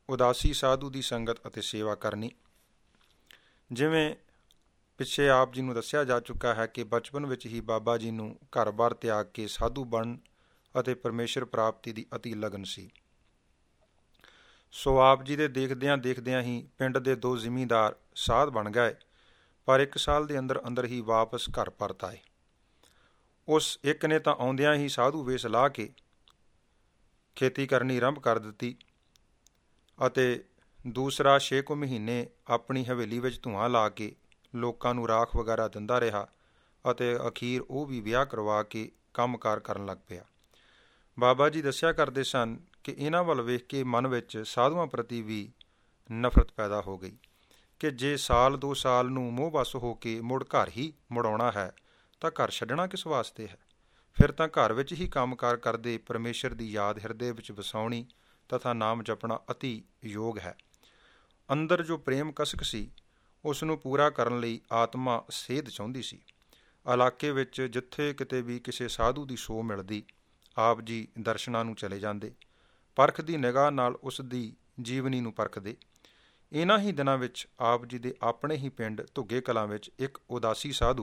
ਉਦਾਸੀ ਸਾਧੂ ਦੀ ਸੰਗਤ ਅਤੇ ਸੇਵਾ ਕਰਨੀ। ਜਿਵੇਂ ਪਿੱਛੇ ਆਪ ਜੀ ਨੂੰ ਦੱਸਿਆ ਜਾ ਚੁੱਕਾ ਹੈ ਕਿ ਬਚਪਨ ਵਿੱਚ ਹੀ ਬਾਬਾ ਜੀ ਨੂੰ ਘਰ-ਬਾਰ ਤਿਆਗ ਕੇ ਸਾਧੂ ਬਣਨ ਅਤੇ ਪਰਮੇਸ਼ਰ ਪ੍ਰਾਪਤੀ ਦੀ ਅਤੀ ਲਗਨ ਸੀ। ਸੋ ਆਪ ਜੀ ਦੇ ਦੇਖਦਿਆਂ ਹੀ ਪਿੰਡ ਦੇ 2 ਜ਼ਿਮੀਂਦਾਰ ਸਾਧ ਬਣ ਗਏ, ਪਰ 1 ਸਾਲ ਦੇ ਅੰਦਰ ਅੰਦਰ ਹੀ ਵਾਪਸ ਘਰ ਪਰਤ ਆਏ। ਉਸ ਇੱਕ ਨੇ ਤਾਂ ਆਉਂਦਿਆਂ ਹੀ ਸਾਧੂ ਵੇਸ਼ ਲਾ ਕੇ ਖੇਤੀ ਕਰਨੀ ਆਰੰਭ ਕਰ ਦਿੱਤੀ ਅਤੇ ਦੂਸਰਾ 6 ਕੁ ਮਹੀਨੇ ਆਪਣੀ ਹਵੇਲੀ ਵਿੱਚ ਧੂੰਆਂ ਲਾ ਕੇ ਲੋਕਾਂ ਨੂੰ ਰਾਖ ਵਗੈਰਾ ਦਿੰਦਾ ਰਿਹਾ ਅਤੇ ਅਖੀਰ ਉਹ ਵੀ ਵਿਆਹ ਕਰਵਾ ਕੇ ਕੰਮਕਾਰ ਕਰਨ ਲੱਗ ਪਿਆ। ਬਾਬਾ ਜੀ ਦੱਸਿਆ ਕਰਦੇ ਸਨ ਕਿ ਇਹਨਾਂ ਵੱਲ ਵੇਖ ਕੇ ਮਨ ਵਿੱਚ ਸਾਧੂਆਂ ਪ੍ਰਤੀ ਵੀ ਨਫ਼ਰਤ ਪੈਦਾ ਹੋ ਗਈ ਕਿ ਜੇ 1-2 ਸਾਲ ਨੂੰ ਮੋਹ ਵੱਸ ਹੋ ਕੇ ਮੁੜ ਘਰ ਹੀ ਮੁੜਾਉਣਾ ਹੈ ਤਾਂ ਘਰ ਛੱਡਣਾ ਕਿਸ ਵਾਸਤੇ ਹੈ? ਫਿਰ ਤਾਂ ਘਰ ਵਿੱਚ ਹੀ ਕੰਮਕਾਰ ਕਰਦੇ ਪਰਮੇਸ਼ਰ ਦੀ ਯਾਦ ਹਿਰਦੇ ਵਿੱਚ ਵਸਾਉਣੀ ਤਥਾ ਨਾਮ ਜਪਣਾ ਅਤੀ ਯੋਗ ਹੈ। ਅੰਦਰ ਜੋ ਪ੍ਰੇਮ ਕਸਕ ਸੀ ਉਸ ਨੂੰ ਪੂਰਾ ਕਰਨ ਲਈ ਆਤਮਾ ਸੇਧ ਚਾਹੁੰਦੀ ਸੀ। ਇਲਾਕੇ ਵਿੱਚ ਜਿੱਥੇ ਕਿਤੇ ਵੀ ਕਿਸੇ ਸਾਧੂ ਦੀ ਸੌ ਮਿਲਦੀ, ਆਪ ਜੀ ਦਰਸ਼ਨਾਂ ਨੂੰ ਚਲੇ ਜਾਂਦੇ, ਪਰਖ ਦੀ ਨਿਗਾਹ ਨਾਲ ਉਸ ਦੀ ਜੀਵਨੀ ਨੂੰ ਪਰਖਦੇ। ਇਹਨਾਂ ਹੀ ਦਿਨਾਂ ਵਿੱਚ ਆਪ ਜੀ ਦੇ ਆਪਣੇ ਹੀ ਪਿੰਡ ਧੁੱਗੇ ਕਲਾਂ ਵਿੱਚ ਇੱਕ ਉਦਾਸੀ ਸਾਧੂ,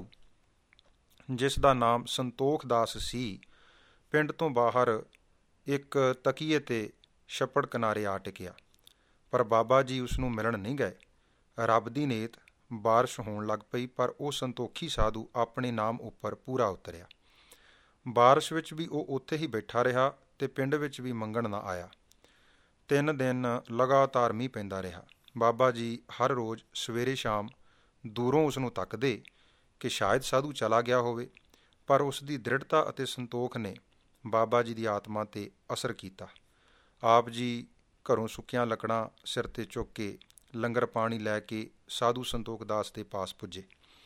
ਜਿਸ ਦਾ ਨਾਮ ਸੰਤੋਖ ਦਾਸ ਸੀ, ਪਿੰਡ ਤੋਂ ਬਾਹਰ ਇੱਕ ਤਕੀਏ 'ਤੇ ਛੱਪੜ ਕਿਨਾਰੇ ਆ ਟਿਕਿਆ। ਪਰ ਬਾਬਾ ਜੀ ਉਸ ਨੂੰ ਮਿਲਣ ਨਹੀਂ ਗਏ। ਰੱਬ ਦੀ ਨੇਤ ਬਾਰਿਸ਼ ਹੋਣ ਲੱਗ ਪਈ, ਪਰ ਉਹ ਸੰਤੋਖੀ ਸਾਧੂ ਆਪਣੇ ਨਾਮ ਉੱਪਰ ਪੂਰਾ ਉਤਰਿਆ। ਬਾਰਿਸ਼ ਵਿੱਚ ਵੀ ਉਹ ਉੱਥੇ ਹੀ ਬੈਠਾ ਰਿਹਾ ਤੇ ਪਿੰਡ ਵਿੱਚ ਵੀ ਮੰਗਣ ਨਾ ਆਇਆ। 3 ਦਿਨ ਲਗਾਤਾਰ ਮੀਂਹ ਪੈਂਦਾ ਰਿਹਾ। ਬਾਬਾ ਜੀ ਹਰ ਰੋਜ਼ ਸਵੇਰੇ ਸ਼ਾਮ ਦੂਰੋਂ ਉਸ ਨੂੰ ਤੱਕਦੇ ਕਿ ਸ਼ਾਇਦ ਸਾਧੂ ਚਲਾ ਗਿਆ ਹੋਵੇ, ਪਰ ਉਸ ਦੀ ਦ੍ਰਿੜਤਾ ਅਤੇ ਸੰਤੋਖ ਨੇ ਬਾਬਾ ਜੀ ਦੀ ਆਤਮਾ 'ਤੇ ਅਸਰ ਕੀਤਾ। ਆਪ ਜੀ ਘਰੋਂ ਸੁੱਕੀਆਂ ਲੱਕੜਾਂ ਸਿਰ 'ਤੇ ਚੁੱਕ ਕੇ ਲੰਗਰ ਪਾਣੀ ਲੈ ਕੇ ਸਾਧੂ ਸੰਤੋਖ ਦਾਸ ਦੇ ਪਾਸ ਪੁੱਜੇ।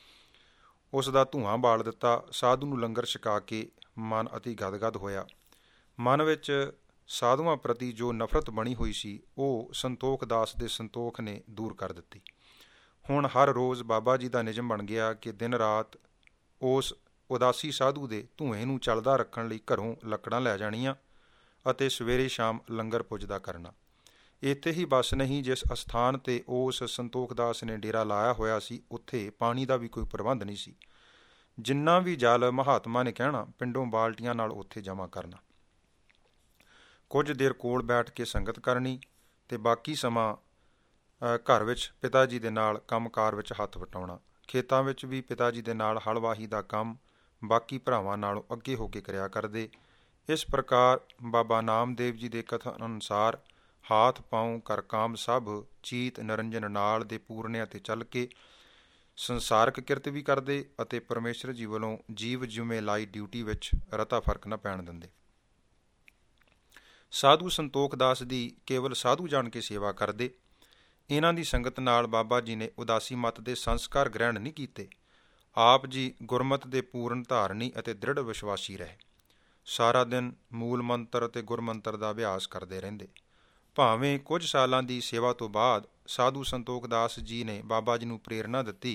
ਉਸ ਦਾ ਧੂੰਆਂ ਬਾਲ ਦਿੱਤਾ। ਸਾਧੂ ਨੂੰ ਲੰਗਰ ਛਕਾ ਕੇ ਮਨ ਅਤੀ ਗਦਗਦ ਹੋਇਆ। ਮਨ ਵਿੱਚ ਸਾਧੂਆਂ ਪ੍ਰਤੀ ਜੋ ਨਫ਼ਰਤ ਬਣੀ ਹੋਈ ਸੀ ਉਹ ਸੰਤੋਖ ਦਾਸ ਦੇ ਸੰਤੋਖ ਨੇ ਦੂਰ ਕਰ ਦਿੱਤੀ। ਹੁਣ ਹਰ ਰੋਜ਼ ਬਾਬਾ ਜੀ ਦਾ ਨਿਯਮ ਬਣ ਗਿਆ ਕਿ ਦਿਨ ਰਾਤ ਉਸ ਉਦਾਸੀ ਸਾਧੂ ਦੇ ਧੂੰਏਂ ਨੂੰ ਚੱਲਦਾ ਰੱਖਣ ਲਈ ਘਰੋਂ ਲੱਕੜਾਂ ਲੈ ਜਾਣੀਆਂ ਅਤੇ ਸਵੇਰੇ ਸ਼ਾਮ ਲੰਗਰ ਪੁੱਜਦਾ ਕਰਨਾ। ਇੱਥੇ ਹੀ ਬਸ ਨਹੀਂ, ਜਿਸ ਅਸਥਾਨ 'ਤੇ ਉਸ ਸੰਤੋਖ ਦਾਸ ਨੇ ਡੇਰਾ ਲਾਇਆ ਹੋਇਆ ਸੀ ਉੱਥੇ ਪਾਣੀ ਦਾ ਵੀ ਕੋਈ ਪ੍ਰਬੰਧ ਨਹੀਂ ਸੀ। ਜਿੰਨਾ ਵੀ ਜਲ ਮਹਾਤਮਾ ਨੇ ਕਹਿਣਾ ਪਿੰਡੋਂ ਬਾਲਟੀਆਂ ਨਾਲ ਉੱਥੇ ਜਮ੍ਹਾਂ ਕਰਨਾ। ਕੁਝ ਦੇਰ ਕੋਲ ਬੈਠ ਕੇ ਸੰਗਤ ਕਰਨੀ ਤੇ ਬਾਕੀ ਸਮਾਂ ਘਰ ਵਿੱਚ ਪਿਤਾ ਜੀ ਦੇ ਨਾਲ ਕੰਮਕਾਰ ਵਿੱਚ ਹੱਥ ਵਟਾਉਣਾ। ਖੇਤਾਂ ਵਿੱਚ ਵੀ ਪਿਤਾ ਜੀ ਦੇ ਨਾਲ ਹਲਵਾਹੀ ਦਾ ਕੰਮ ਬਾਕੀ ਭਰਾਵਾਂ ਨਾਲੋਂ ਅੱਗੇ ਹੋ ਕੇ ਕਰਿਆ ਕਰਦੇ। ਇਸ ਪ੍ਰਕਾਰ ਬਾਬਾ ਨਾਮਦੇਵ ਜੀ ਦੇ ਕਥਨ ਅਨੁਸਾਰ ਹਾਥ ਪਾਉ ਕਰ ਕਾਮ ਸਭ, ਚੀਤ ਨਿਰੰਜਨ ਨਾਲ ਦੇ ਪੂਰਨਿਆਂ 'ਤੇ ਚੱਲ ਕੇ ਸੰਸਾਰਕ ਕਿਰਤ ਵੀ ਕਰਦੇ ਅਤੇ ਪਰਮੇਸ਼ਰ ਜੀ ਵੱਲੋਂ ਜੀਵ ਜਿਵੇਂ ਲਾਈ ਡਿਊਟੀ ਵਿੱਚ ਰਤਾ ਫਰਕ ਨਾ ਪੈਣ ਦਿੰਦੇ। ਸਾਧੂ ਸੰਤੋਖ ਦਾਸ ਦੀ ਕੇਵਲ ਸਾਧੂ ਜਾਣ ਕੇ ਸੇਵਾ ਕਰਦੇ। ਇਹਨਾਂ ਦੀ ਸੰਗਤ ਨਾਲ ਬਾਬਾ ਜੀ ਨੇ ਉਦਾਸੀ ਮਤ ਦੇ ਸੰਸਕਾਰ ਗ੍ਰਹਿਣ ਨਹੀਂ ਕੀਤੇ। ਆਪ ਜੀ ਗੁਰਮਤ ਦੇ ਪੂਰਨ ਧਾਰਨੀ ਅਤੇ ਦ੍ਰਿੜ ਵਿਸ਼ਵਾਸੀ ਰਹੇ। ਸਾਰਾ ਦਿਨ ਮੂਲ ਮੰਤਰ ਅਤੇ ਗੁਰਮੰਤਰ ਦਾ ਅਭਿਆਸ ਕਰਦੇ ਰਹਿੰਦੇ। ਭਾਵੇਂ ਕੁਝ ਸਾਲਾਂ ਦੀ ਸੇਵਾ ਤੋਂ ਬਾਅਦ ਸਾਧੂ ਸੰਤੋਖ ਦਾਸ ਜੀ ਨੇ ਬਾਬਾ ਜੀ ਨੂੰ ਪ੍ਰੇਰਨਾ ਦਿੱਤੀ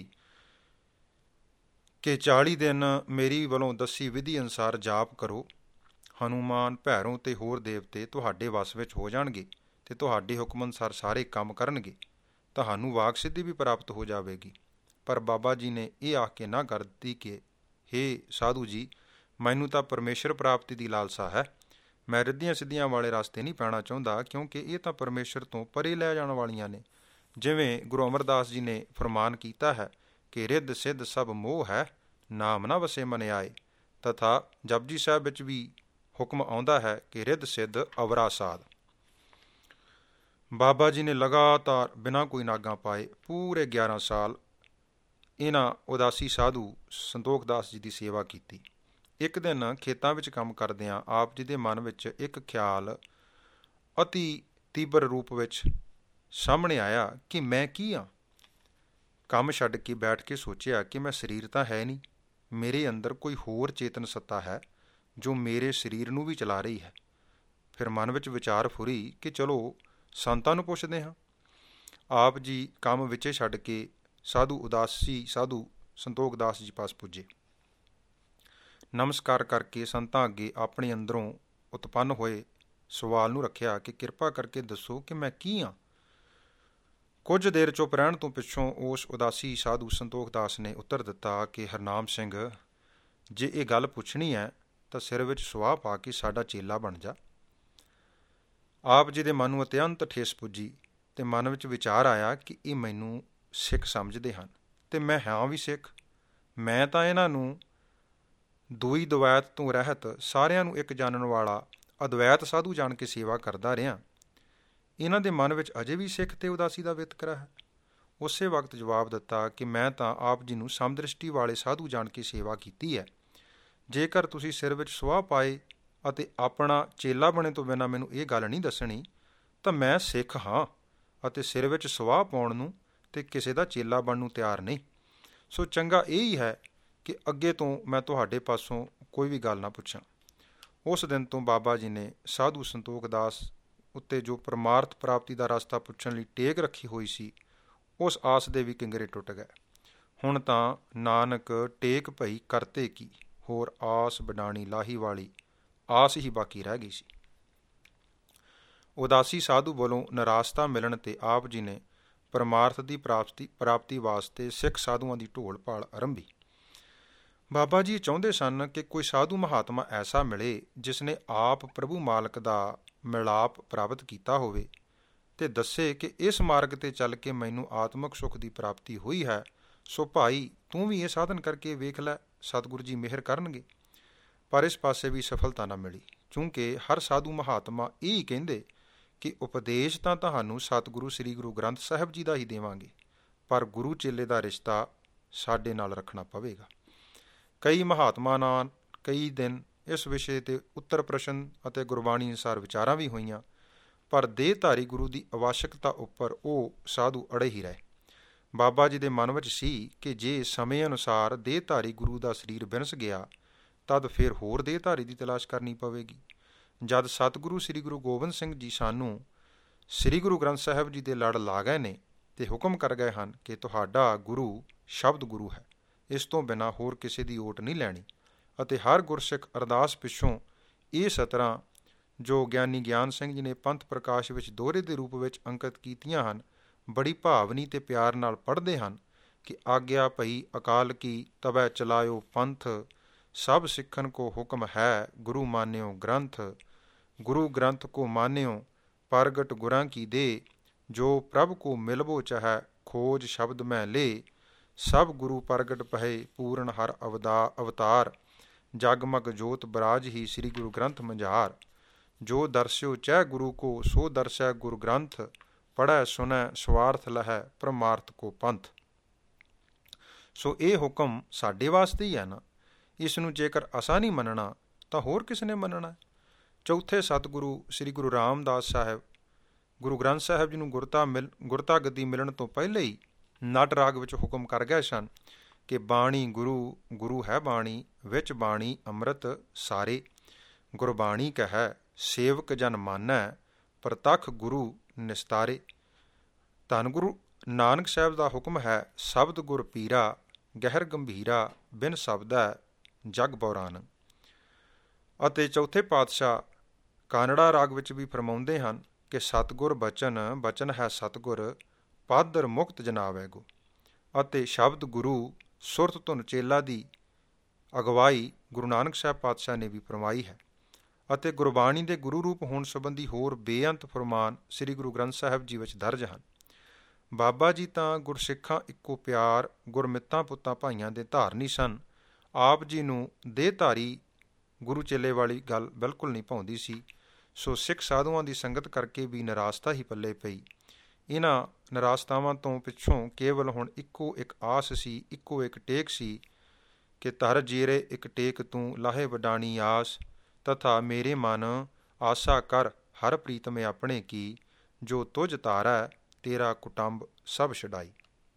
ਕਿ 40 ਦਿਨ ਮੇਰੀ ਵੱਲੋਂ ਦੱਸੀ ਵਿਧੀ ਅਨੁਸਾਰ ਜਾਪ ਕਰੋ। ਹਨੂਮਾਨ, ਭੈਰੋਂ ਤੇ ਹੋਰ ਦੇਵਤੇ ਤੁਹਾਡੇ ਵੱਸ ਵਿੱਚ ਹੋ ਜਾਣਗੇ ਤੇ ਤੁਹਾਡੇ ਹੁਕਮ ਅਨੁਸਾਰ ਸਾਰੇ ਕੰਮ ਕਰਨਗੇ। ਤੁਹਾਨੂੰ ਵਾਕ ਸਿੱਧੀ ਵੀ ਪ੍ਰਾਪਤ ਹੋ ਜਾਵੇਗੀ। ਪਰ ਬਾਬਾ ਜੀ ਨੇ ਇਹ ਆਖ ਕੇ ਨਾ ਕਰ ਦਿੱਤੀ ਕਿ ਹੇ ਸਾਧੂ ਜੀ, ਮੈਨੂੰ ਤਾਂ ਪਰਮੇਸ਼ਰ ਪ੍ਰਾਪਤੀ ਦੀ ਲਾਲਸਾ ਹੈ। ਮੈਂ ਰਿੱਧੀਆਂ ਸਿੱਧੀਆਂ ਵਾਲੇ ਰਸਤੇ ਨਹੀਂ ਪੈਣਾ ਚਾਹੁੰਦਾ, ਕਿਉਂਕਿ ਇਹ ਤਾਂ ਪਰਮੇਸ਼ਰ ਤੋਂ ਪਰੇ ਲੈ ਜਾਣ ਵਾਲੀਆਂ ਨੇ। ਜਿਵੇਂ ਗੁਰੂ ਅਮਰਦਾਸ ਜੀ ਨੇ ਫਰਮਾਨ ਕੀਤਾ ਹੈ ਕਿ ਰਿੱਧ ਸਿੱਧ ਸਭ ਮੋਹ ਹੈ, ਨਾਮ ਨਾ ਵਸੇ ਮਨ ਆਏ। ਤਥਾ ਜਪਜੀ ਸਾਹਿਬ ਵਿੱਚ ਵੀ ਹੁਕਮ ਆਉਂਦਾ ਹੈ ਕਿ ਰਿੱਧ ਸਿੱਧ ਅਵਰਾ ਸਾਧ। ਬਾਬਾ ਜੀ ਨੇ ਲਗਾਤਾਰ ਬਿਨਾਂ ਕੋਈ ਨਾਗਾਂ ਪਾਏ ਪੂਰੇ 11 ਸਾਲ ਇਹਨਾਂ ਉਦਾਸੀ ਸਾਧੂ ਸੰਤੋਖ ਦਾਸ ਜੀ ਦੀ ਸੇਵਾ ਕੀਤੀ। ਇੱਕ ਦਿਨ ਖੇਤਾਂ ਵਿੱਚ ਕੰਮ ਕਰਦਿਆਂ ਆਪ ਜੀ ਦੇ ਮਨ ਵਿੱਚ ਇੱਕ ਖਿਆਲ ਅਤੀ ਤੀਬਰ ਰੂਪ ਵਿੱਚ ਸਾਹਮਣੇ ਆਇਆ ਕਿ ਮੈਂ ਕੀ ਹਾਂ। ਕੰਮ ਛੱਡ ਕੇ ਬੈਠ ਕੇ ਸੋਚਿਆ ਕਿ ਮੈਂ ਸਰੀਰ ਤਾਂ ਹੈ ਨਹੀਂ, ਮੇਰੇ ਅੰਦਰ ਕੋਈ ਹੋਰ ਚੇਤਨ ਸੱਤਾ ਹੈ ਜੋ ਮੇਰੇ ਸਰੀਰ ਨੂੰ ਵੀ ਚਲਾ ਰਹੀ ਹੈ। ਫਿਰ ਮਨ ਵਿੱਚ ਵਿਚਾਰ ਫੁਰੀ ਕਿ ਚਲੋ ਸੰਤਾਂ ਨੂੰ ਪੁੱਛਦੇ ਹਾਂ। ਆਪ ਜੀ ਕੰਮ ਵਿੱਚੇ ਛੱਡ ਕੇ ਉਦਾਸੀ ਸਾਧੂ ਸੰਤੋਖ ਦਾਸ ਜੀ ਪਾਸ ਪੁੱਜੇ। ਨਮਸਕਾਰ ਕਰਕੇ ਸੰਤਾਂ ਅੱਗੇ ਆਪਣੇ ਅੰਦਰੋਂ ਉਤਪੰਨ ਹੋਏ ਸਵਾਲ ਨੂੰ ਰੱਖਿਆ ਕਿ ਕਿਰਪਾ ਕਰਕੇ ਦੱਸੋ ਕਿ ਮੈਂ ਕੀ ਹਾਂ ਕੁਝ ਦੇਰ ਚੁੱਪ ਰਹਿਣ ਤੋਂ ਪਿੱਛੋਂ ਉਸ ਉਦਾਸੀ ਸਾਧੂ ਸੰਤੋਖ ਦਾਸ ਨੇ ਉੱਤਰ ਦਿੱਤਾ ਕਿ ਹਰਨਾਮ ਸਿੰਘ, ਜੇ ਇਹ ਗੱਲ ਪੁੱਛਣੀ ਹੈ ਤਾਂ ਸਿਰ ਵਿੱਚ ਸੁਆਹ ਪਾ ਕੇ ਸਾਡਾ ਚੇਲਾ ਬਣ ਜਾ। ਆਪ ਜੀ ਦੇ ਮਨ ਨੂੰ ਅਤਿਅੰਤ ਠੇਸ ਪੁੱਜੀ ਅਤੇ ਮਨ ਵਿੱਚ ਵਿਚਾਰ ਆਇਆ ਕਿ ਇਹ ਮੈਨੂੰ ਸਿੱਖ ਸਮਝਦੇ ਹਨ ਅਤੇ ਮੈਂ ਹਾਂ ਵੀ ਸਿੱਖ। ਮੈਂ ਤਾਂ ਇਹਨਾਂ ਨੂੰ ਦੋਈ ਦਵੈਤ ਤੋਂ ਰਹਿਤ ਸਾਰਿਆਂ ਨੂੰ ਇੱਕ ਜਾਣਨ ਵਾਲਾ ਅਦਵੈਤ ਸਾਧੂ ਜਾਣ ਕੇ ਸੇਵਾ ਕਰਦਾ ਰਿਹਾ। ਇਹਨਾਂ ਦੇ ਮਨ ਵਿੱਚ ਅਜੇ ਵੀ ਸਿੱਖ ਤੇ ਉਦਾਸੀ ਦਾ ਵਿਤਕਰਾ ਹੈ। ਉਸੇ ਵਕਤ ਜਵਾਬ ਦਿੱਤਾ ਕਿ ਮੈਂ ਤਾਂ ਆਪ ਜੀ ਨੂੰ ਸਮਦ੍ਰਿਸ਼ਟੀ ਵਾਲੇ ਸਾਧੂ ਜਾਣ ਕੇ ਸੇਵਾ ਕੀਤੀ ਹੈ। ਜੇਕਰ ਤੁਸੀਂ ਸਿਰ ਵਿੱਚ ਸੁਆਹ ਪਾਏ ਅਤੇ ਆਪਣਾ ਚੇਲਾ ਬਣੇ ਤੋਂ ਬਿਨਾਂ ਮੈਨੂੰ ਇਹ ਗੱਲ ਨਹੀਂ ਦੱਸਣੀ ਤਾਂ ਮੈਂ ਸਿੱਖ ਹਾਂ ਅਤੇ ਸਿਰ ਵਿੱਚ ਸੁਆਹ ਪਾਉਣ ਨੂੰ ਅਤੇ ਕਿਸੇ ਦਾ ਚੇਲਾ ਬਣਨ ਨੂੰ ਤਿਆਰ ਨਹੀਂ। ਸੋ ਚੰਗਾ ਇਹ ਹੀ ਹੈ ਕਿ ਅੱਗੇ ਤੋਂ ਮੈਂ ਤੁਹਾਡੇ ਪਾਸੋਂ ਕੋਈ ਵੀ ਗੱਲ ਨਾ ਪੁੱਛਾਂ। ਉਸ ਦਿਨ ਤੋਂ ਬਾਬਾ ਜੀ ਨੇ ਸਾਧੂ ਸੰਤੋਖ ਦਾਸ ਉੱਤੇ ਜੋ ਪਰਮਾਰਥ ਪ੍ਰਾਪਤੀ ਦਾ ਰਸਤਾ ਪੁੱਛਣ ਲਈ ਟੇਕ ਰੱਖੀ ਹੋਈ ਸੀ, ਉਸ ਆਸ ਦੇ ਵੀ ਕਿੰਗਰੇ ਟੁੱਟ ਗਏ। ਹੁਣ ਤਾਂ ਨਾਨਕ ਟੇਕ ਭਈ ਕਰਤੇ ਕੀ, ਹੋਰ ਆਸ ਬਡਾਣੀ ਲਾਹੀ ਵਾਲੀ ਆਸ ਹੀ ਬਾਕੀ ਰਹਿ ਗਈ ਸੀ। ਉਦਾਸੀ ਸਾਧੂ ਵੱਲੋਂ ਨਿਰਾਸਤਾ ਮਿਲਣ 'ਤੇ ਆਪ ਜੀ ਨੇ ਪਰਮਾਰਥ ਦੀ ਪ੍ਰਾਪਤੀ ਵਾਸਤੇ ਸਿੱਖ ਸਾਧੂਆਂ ਦੀ ਢੋਲ ਭਾਲ ਆਰੰਭੀ। ਬਾਬਾ ਜੀ ਚਾਹੁੰਦੇ ਸਨ ਕਿ ਕੋਈ ਸਾਧੂ ਮਹਾਤਮਾ ਐਸਾ ਮਿਲੇ ਜਿਸ ਨੇ ਆਪ ਪ੍ਰਭੂ ਮਾਲਕ ਦਾ ਮਿਲਾਪ ਪ੍ਰਾਪਤ ਕੀਤਾ ਹੋਵੇ ਅਤੇ ਦੱਸੇ ਕਿ ਇਸ ਮਾਰਗ 'ਤੇ ਚੱਲ ਕੇ ਮੈਨੂੰ ਆਤਮਿਕ ਸੁੱਖ ਦੀ ਪ੍ਰਾਪਤੀ ਹੋਈ ਹੈ। ਸੋ ਭਾਈ ਤੂੰ ਵੀ ਇਹ ਸਾਧਨ ਕਰਕੇ ਵੇਖ ਲੈ, ਸਤਿਗੁਰੂ ਜੀ ਮਿਹਰ ਕਰਨਗੇ। ਪਰ ਇਸ ਪਾਸੇ ਵੀ ਸਫਲਤਾ ਨਾ ਮਿਲੀ, ਕਿਉਂਕਿ ਹਰ ਸਾਧੂ ਮਹਾਤਮਾ ਇਹ ਹੀ ਕਹਿੰਦੇ ਕਿ ਉਪਦੇਸ਼ ਤਾਂ ਤੁਹਾਨੂੰ ਸਤਿਗੁਰੂ ਸ੍ਰੀ ਗੁਰੂ ਗ੍ਰੰਥ ਸਾਹਿਬ ਜੀ ਦਾ ਹੀ ਦੇਵਾਂਗੇ, ਪਰ ਗੁਰੂ ਚੇਲੇ ਦਾ ਰਿਸ਼ਤਾ ਸਾਡੇ ਨਾਲ ਰੱਖਣਾ ਪਵੇਗਾ। ਕਈ ਮਹਾਤਮਾ ਨਾਲ ਕਈ ਦਿਨ ਇਸ ਵਿਸ਼ੇ 'ਤੇ ਉੱਤਰ ਪ੍ਰਸ਼ਨ ਅਤੇ ਗੁਰਬਾਣੀ ਅਨੁਸਾਰ ਵਿਚਾਰਾਂ ਵੀ ਹੋਈਆਂ, ਪਰ ਦੇਹਧਾਰੀ ਗੁਰੂ ਦੀ ਆਵਸ਼ਕਤਾ ਉੱਪਰ ਉਹ ਸਾਧੂ ਅੜੇ ਹੀ ਰਹੇ। ਬਾਬਾ ਜੀ ਦੇ ਮਨ ਵਿੱਚ ਸੀ ਕਿ ਜੇ ਸਮੇਂ ਅਨੁਸਾਰ ਦੇਹਧਾਰੀ ਗੁਰੂ ਦਾ ਸਰੀਰ ਵਿਨਸ ਗਿਆ ਤਦ ਫਿਰ ਹੋਰ ਦੇਹਧਾਰੀ ਦੀ ਤਲਾਸ਼ ਕਰਨੀ ਪਵੇਗੀ। ਜਦ ਸਤਿਗੁਰੂ ਸ੍ਰੀ ਗੁਰੂ ਗੋਬਿੰਦ ਸਿੰਘ ਜੀ ਸਾਨੂੰ ਸ੍ਰੀ ਗੁਰੂ ਗ੍ਰੰਥ ਸਾਹਿਬ ਜੀ ਦੇ ਲੜ ਲਾ ਗਏ ਨੇ ਅਤੇ ਹੁਕਮ ਕਰ ਗਏ ਹਨ ਕਿ ਤੁਹਾਡਾ ਗੁਰੂ ਸ਼ਬਦ ਗੁਰੂ ਹੈ, ਇਸ ਤੋਂ ਬਿਨਾਂ ਹੋਰ ਕਿਸੇ ਦੀ ਓਟ ਨਹੀਂ ਲੈਣੀ, ਅਤੇ ਹਰ ਗੁਰਸਿੱਖ ਅਰਦਾਸ ਪਿੱਛੋਂ ਇਹ ਸਤਰਾਂ ਜੋ ਗਿਆਨੀ ਗਿਆਨ ਸਿੰਘ ਜੀ ਨੇ ਪੰਥ ਪ੍ਰਕਾਸ਼ ਵਿੱਚ ਦੋਹਰੇ ਦੇ ਰੂਪ ਵਿੱਚ ਅੰਕਿਤ ਕੀਤੀਆਂ ਹਨ, ਬੜੀ ਭਾਵਨੀ ਅਤੇ ਪਿਆਰ ਨਾਲ ਪੜ੍ਹਦੇ ਹਨ ਕਿ ਆਗਿਆ ਭਈ ਅਕਾਲ ਕੀ ਤਬੈ ਚਲਾਇਓ ਪੰਥ, ਸਭ ਸਿੱਖਨ ਕੋ ਹੁਕਮ ਹੈ ਗੁਰੂ ਮਾਨਿਓ ਗ੍ਰੰਥ, ਗੁਰੂ ਗ੍ਰੰਥ ਕੋ ਮਾਨਿਓ ਪ੍ਰਗਟ ਗੁਰਾਂ ਕੀ ਦੇ, ਜੋ ਪ੍ਰਭ ਕੋ ਮਿਲਬੋ ਚਾਹੈ ਖੋਜ ਸ਼ਬਦ ਮੈਂ ਲੇ, ਸਭ ਗੁਰੂ ਪ੍ਰਗਟ ਪਹੇ ਪੂਰਨ ਹਰ ਅਵਤਾਰ, ਜਗਮਗ ਜੋਤ ਬਰਾਜ ਹੀ ਸ੍ਰੀ ਗੁਰੂ ਗ੍ਰੰਥ ਮੰਝਾਰ, ਜੋ ਦਰਸਿਓ ਚੈ ਗੁਰੂ ਕੋ ਸੋ ਦਰਸੈ ਗੁਰੂ ਗ੍ਰੰਥ, ਪੜ੍ਹੈ ਸੁਣੈ ਸਵਾਰਥ ਲਹੈ ਪਰਮਾਰਥ ਕੋ ਪੰਥ। ਸੋ ਇਹ ਹੁਕਮ ਸਾਡੇ ਵਾਸਤੇ ਹੀ ਹੈ ਨਾ, ਇਸ ਨੂੰ ਜੇਕਰ ਅਸਾਂ ਨਹੀਂ ਮੰਨਣਾ ਤਾਂ ਹੋਰ ਕਿਸ ਨੇ ਮੰਨਣਾ। ਚੌਥੇ ਸਤਿਗੁਰੂ ਸ੍ਰੀ ਗੁਰੂ ਰਾਮਦਾਸ ਸਾਹਿਬ ਗੁਰੂ ਗ੍ਰੰਥ ਸਾਹਿਬ ਜੀ ਨੂੰ ਗੁਰਤਾ ਗੱਦੀ ਮਿਲਣ ਤੋਂ ਪਹਿਲੇ ਹੀ ਨਟ ਰਾਗ ਵਿੱਚ ਹੁਕਮ ਕਰ ਗਏ ਸਨ ਕਿ ਬਾਣੀ ਗੁਰੂ, ਗੁਰੂ ਹੈ ਬਾਣੀ, ਵਿੱਚ ਬਾਣੀ ਅੰਮ੍ਰਿਤ ਸਾਰੇ, ਗੁਰਬਾਣੀ ਕਹੈ ਸੇਵਕ ਜਨ ਮਾਨੈ, ਪ੍ਰਤੱਖ ਗੁਰੂ ਨਿਸਤਾਰੇ। ਧੰਨ ਗੁਰੂ ਨਾਨਕ ਸਾਹਿਬ ਦਾ ਹੁਕਮ ਹੈ ਸ਼ਬਦ ਗੁਰ ਪੀਰਾ, ਗਹਿਰ ਗੰਭੀਰਾ ਬਿਨ ਸ਼ਬਦੈ ਜਗ ਬੌਰਾਨ। ਅਤੇ ਚੌਥੇ ਪਾਤਸ਼ਾਹ ਕਾਨੜਾ ਰਾਗ ਵਿੱਚ ਵੀ ਫਰਮਾਉਂਦੇ ਹਨ ਕਿ ਸਤਿਗੁਰ ਬਚਨ, ਬਚਨ ਹੈ ਸਤਿਗੁਰ, ਪਾਦਰ ਮੁਕਤ ਜਨਾਵੈ ਗੋ। ਅਤੇ ਸ਼ਬਦ ਗੁਰੂ ਸੁਰਤ ਧੁਨ ਚੇਲਾ ਦੀ ਅਗਵਾਈ ਗੁਰੂ ਨਾਨਕ ਸਾਹਿਬ ਪਾਤਸ਼ਾਹ ਨੇ ਵੀ ਫਰਮਾਈ ਹੈ। ਅਤੇ ਗੁਰਬਾਣੀ ਦੇ ਗੁਰੂ ਰੂਪ ਹੋਣ ਸੰਬੰਧੀ ਹੋਰ ਬੇਅੰਤ ਫਰਮਾਨ ਸ੍ਰੀ ਗੁਰੂ ਗ੍ਰੰਥ ਸਾਹਿਬ ਜੀ ਵਿੱਚ ਦਰਜ ਹਨ। ਬਾਬਾ ਜੀ ਤਾਂ ਗੁਰਸਿੱਖਾਂ ਇੱਕੋ ਪਿਆਰ, ਗੁਰਮਿੱਤਾਂ ਪੁੱਤਾਂ ਭਾਈਆਂ ਦੇ ਧਾਰਨੀ ਸਨ। ਆਪ ਜੀ ਨੂੰ ਦੇਹਧਾਰੀ ਗੁਰੂ ਚੇਲੇ ਵਾਲੀ ਗੱਲ ਬਿਲਕੁਲ ਨਹੀਂ ਭਾਉਂਦੀ ਸੀ। ਸੋ ਸਿੱਖ ਸਾਧੂਆਂ ਦੀ ਸੰਗਤ ਕਰਕੇ ਵੀ ਨਿਰਾਸਤਾ ਹੀ ਪੱਲੇ ਪਈ। ਇਹਨਾਂ ਨਿਰਾਸਤਾਵਾਂ ਤੋਂ ਪਿੱਛੋਂ ਕੇਵਲ ਹੁਣ ਇੱਕੋ ਇੱਕ ਆਸ ਸੀ, ਇੱਕੋ ਇੱਕ ਟੇਕ ਸੀ ਕਿ ਧਰ ਜੀਰੇ ਇੱਕ ਟੇਕ ਤੂੰ ਲਾਹੇ ਵਡਾਣੀ ਆਸ, ਤਥਾ ਮੇਰੇ ਮਨ ਆਸਾ ਕਰ ਹਰ ਪ੍ਰੀਤਮੇ ਆਪਣੇ ਕੀ, ਜੋ ਤੁਝ ਧਾਰੈ ਤੇਰਾ ਕੁਟੰਬ ਸਭ ਛਡਾਈ।